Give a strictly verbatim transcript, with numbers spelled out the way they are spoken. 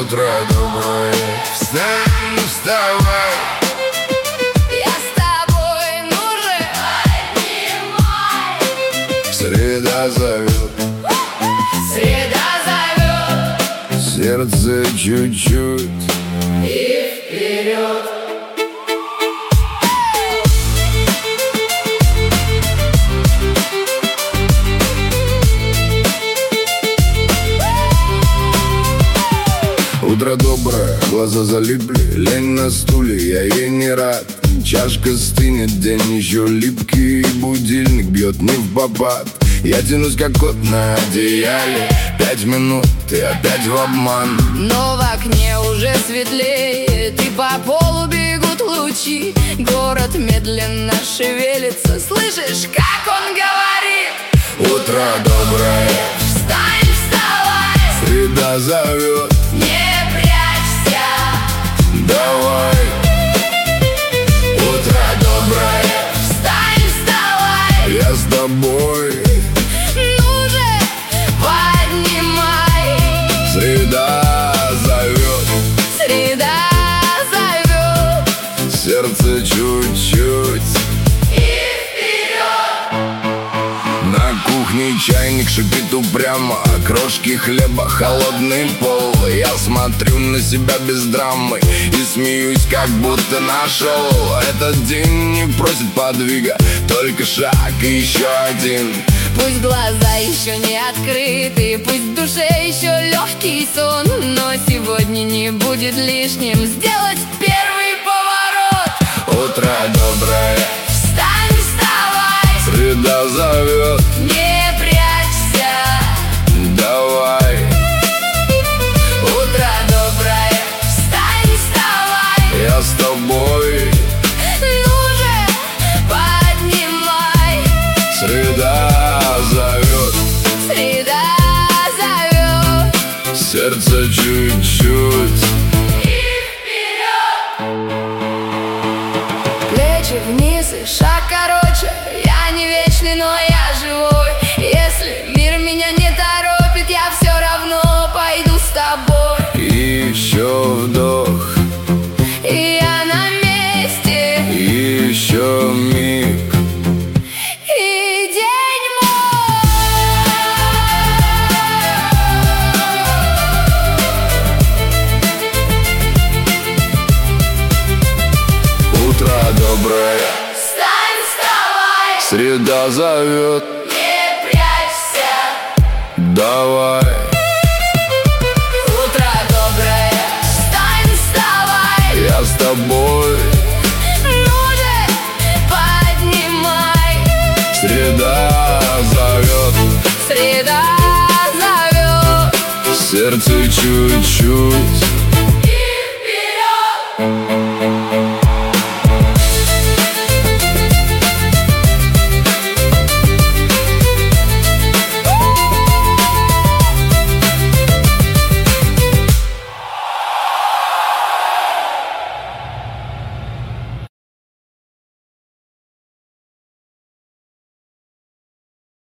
Утро доброе, встань, вставай. Я с тобой, ну же, поднимай. Среда зовет, Среда зовет, сердце чуть-чуть и вперед. Утро доброе, глаза залипли, лень на стуле, я ей не рад. Чашка стынет, день еще липкий, будильник бьет не в попад. Я тянусь как кот на одеяле, пять минут и опять в обман. Но в окне уже светлеет, и по полу бегут лучи. Город медленно шевелится, слышишь, как он говорит? Утро доброе, Встань, вставай, среда зовет, не прячься. давай. Утро доброе, Встань, вставай, я с тобой. ну же, поднимай. Среда зовет, Среда зовет, сердце чуть-чуть. и вперед. На кухне чайник шипит упрямо, а крошки хлеба, холодный пол. Я смотрю на себя без драмы и смеюсь, как будто нашел. Этот день не просит подвига, только шаг и еще один. Пусть глаза еще не открыты, пусть в душе еще легкий сон, но сегодня не будет лишним сделать первый поворот. Утро доброе, Встань, вставай, среда зовет, не прячься. давай. Утро доброе, встань, вставай, Я с тобой. ну же, поднимай. Среда зовет, Среда зовет, сердце чуть-чуть. и вперед. Плечи вниз и шаг короче, я не вечный, но я живой. Если мир меня не торопит, я все равно пойду с тобой. И еще вдох, И я на месте, и еще миг. и день мой. Утро доброе, Встань, вставай, среда зовет, не прячься. давай. Утро доброе, встань, вставай, Я с тобой. ну же, поднимай. Среда зовет, Среда зовет, сердце чуть-чуть.